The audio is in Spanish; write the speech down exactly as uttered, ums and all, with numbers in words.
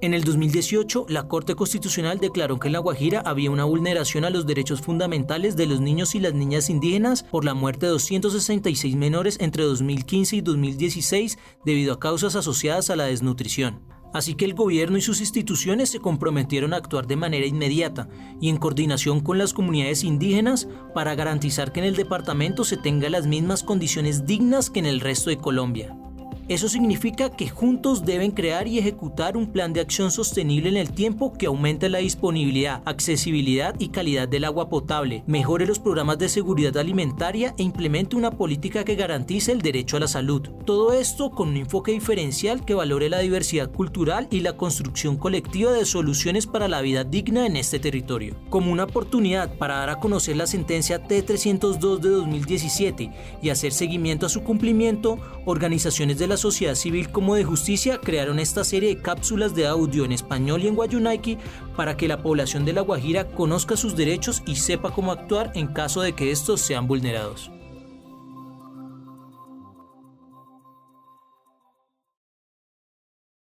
En el dos mil dieciocho, la Corte Constitucional declaró que en La Guajira había una vulneración a los derechos fundamentales de los niños y las niñas indígenas por la muerte de doscientos sesenta y seis menores entre dos mil quince y dos mil dieciséis debido a causas asociadas a la desnutrición. Así que el gobierno y sus instituciones se comprometieron a actuar de manera inmediata y en coordinación con las comunidades indígenas para garantizar que en el departamento se tengan las mismas condiciones dignas que en el resto de Colombia. Eso significa que juntos deben crear y ejecutar un plan de acción sostenible en el tiempo que aumente la disponibilidad, accesibilidad y calidad del agua potable, mejore los programas de seguridad alimentaria e implemente una política que garantice el derecho a la salud. Todo esto con un enfoque diferencial que valore la diversidad cultural y la construcción colectiva de soluciones para la vida digna en este territorio. Como una oportunidad para dar a conocer la sentencia T trescientos dos de dos mil diecisiete y hacer seguimiento a su cumplimiento, organizaciones de la sociedad civil como de justicia crearon esta serie de cápsulas de audio en español y en guayunaiki para que la población de La Guajira conozca sus derechos y sepa cómo actuar en caso de que estos sean vulnerados.